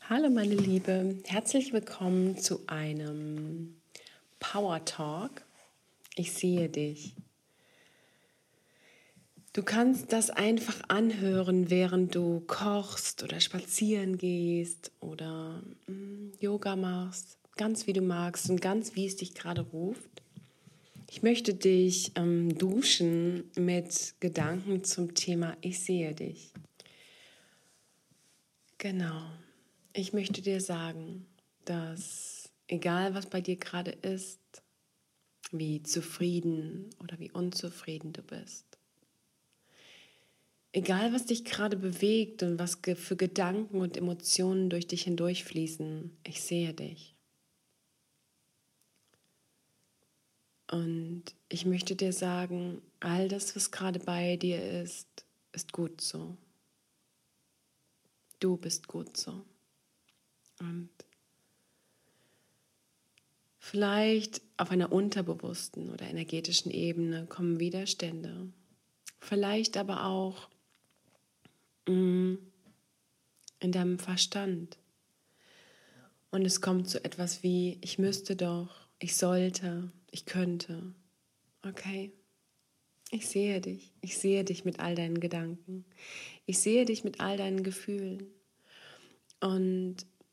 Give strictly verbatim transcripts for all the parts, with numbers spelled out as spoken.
Hallo meine Liebe, herzlich willkommen zu einem Power Talk. Ich sehe dich. Du kannst das einfach anhören, während du kochst oder spazieren gehst oder mm, Yoga machst, ganz wie du magst und ganz wie es dich gerade ruft. Ich möchte dich ähm, duschen mit Gedanken zum Thema Ich sehe dich. Genau. Ich möchte dir sagen, dass egal was bei dir gerade ist, wie zufrieden oder wie unzufrieden du bist, egal was dich gerade bewegt und was für Gedanken und Emotionen durch dich hindurchfließen, ich sehe dich. Und ich möchte dir sagen, all das, was gerade bei dir ist, ist gut so. Du bist gut so. Und vielleicht auf einer unterbewussten oder energetischen Ebene kommen Widerstände. Vielleicht aber auch mm, in deinem Verstand. Und es kommt zu etwas wie, ich müsste doch, ich sollte, ich könnte. Okay, ich sehe dich. Ich sehe dich mit all deinen Gedanken. Ich sehe dich mit all deinen Gefühlen. Und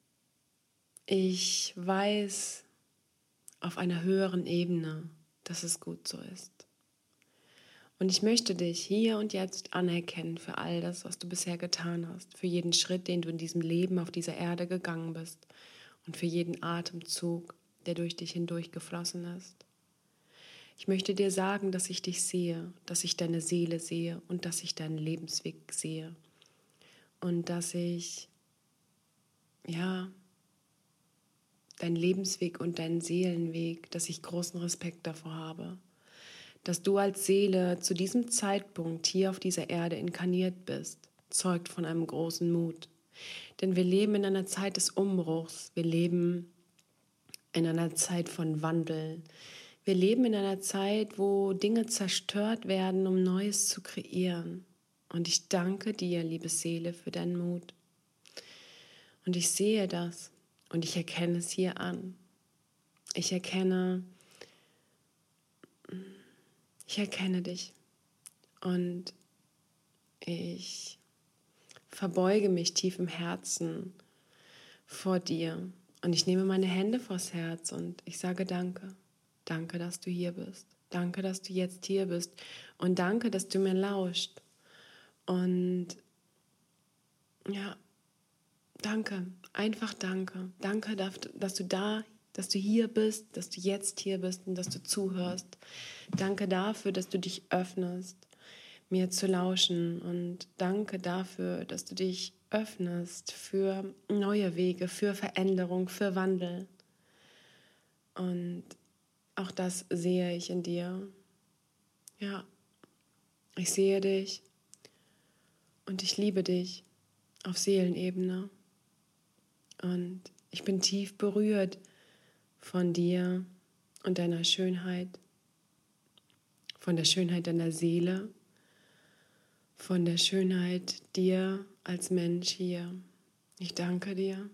ich weiß auf einer höheren Ebene, dass es gut so ist. Und ich möchte dich hier und jetzt anerkennen für all das, was du bisher getan hast, für jeden Schritt, den du in diesem Leben auf dieser Erde gegangen bist und für jeden Atemzug, der durch dich hindurch geflossen ist. Ich möchte dir sagen, dass ich dich sehe, dass ich deine Seele sehe und dass ich deinen Lebensweg sehe und dass ich, ja, deinen Lebensweg und deinen Seelenweg, dass ich großen Respekt davor habe, dass du als Seele zu diesem Zeitpunkt hier auf dieser Erde inkarniert bist, zeugt von einem großen Mut. Denn wir leben in einer Zeit des Umbruchs, wir leben in einer Zeit von Wandel. Wir leben in einer Zeit, wo Dinge zerstört werden, um Neues zu kreieren. Und ich danke dir, liebe Seele, für deinen Mut. Und ich sehe das und ich erkenne es hier an. Ich erkenne, ich erkenne dich und ich verbeuge mich tief im Herzen vor dir. Und ich nehme meine Hände vors Herz und ich sage danke. Danke, dass du hier bist. Danke, dass du jetzt hier bist. Und danke, dass du mir lauscht. Und ja, danke. Einfach danke. Danke, dass du da, dass du hier bist, dass du jetzt hier bist und dass du zuhörst. Danke dafür, dass du dich öffnest, mir zu lauschen. Und danke dafür, dass du dich öffnest für neue Wege, für Veränderung, für Wandel. Und auch das sehe ich in dir. Ja, ich sehe dich und ich liebe dich auf Seelenebene. Und ich bin tief berührt von dir und deiner Schönheit, von der Schönheit deiner Seele, von der Schönheit dir als Mensch hier. Ich danke dir.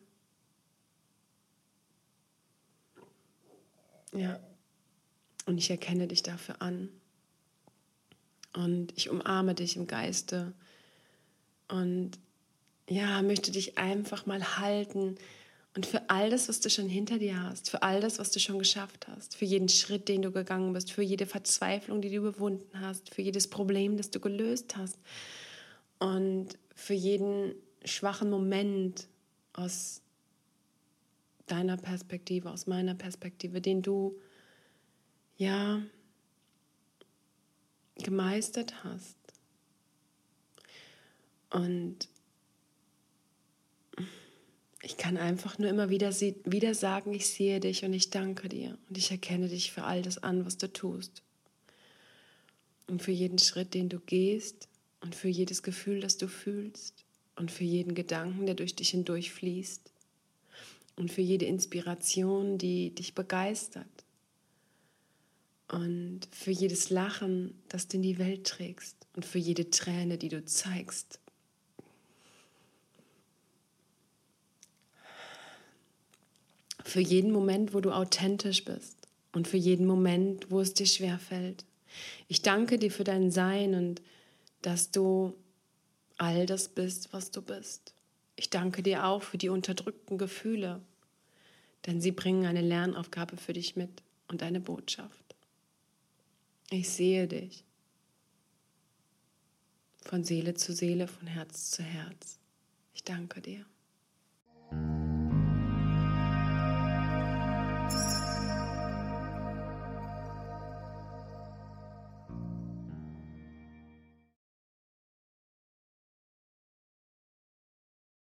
Ja, und ich erkenne dich dafür an. Und ich umarme dich im Geiste und ja, möchte dich einfach mal halten und für all das, was du schon hinter dir hast, für all das, was du schon geschafft hast, für jeden Schritt, den du gegangen bist, für jede Verzweiflung, die du überwunden hast, für jedes Problem, das du gelöst hast und für jeden schwachen Moment aus deiner Perspektive, aus meiner Perspektive, den du ja gemeistert hast. Und ich kann einfach nur immer wieder, wieder sagen, ich sehe dich und ich danke dir und ich erkenne dich für all das an, was du tust. Und für jeden Schritt, den du gehst und für jedes Gefühl, das du fühlst und für jeden Gedanken, der durch dich hindurchfließt und für jede Inspiration, die dich begeistert und für jedes Lachen, das du in die Welt trägst und für jede Träne, die du zeigst. für jeden Moment, wo du authentisch bist und für jeden Moment, wo es dir schwerfällt. Ich danke dir für dein Sein und dass du all das bist, was du bist. Ich danke dir auch für die unterdrückten Gefühle, denn sie bringen eine Lernaufgabe für dich mit und eine Botschaft. Ich sehe dich von Seele zu Seele, von Herz zu Herz. Ich danke dir.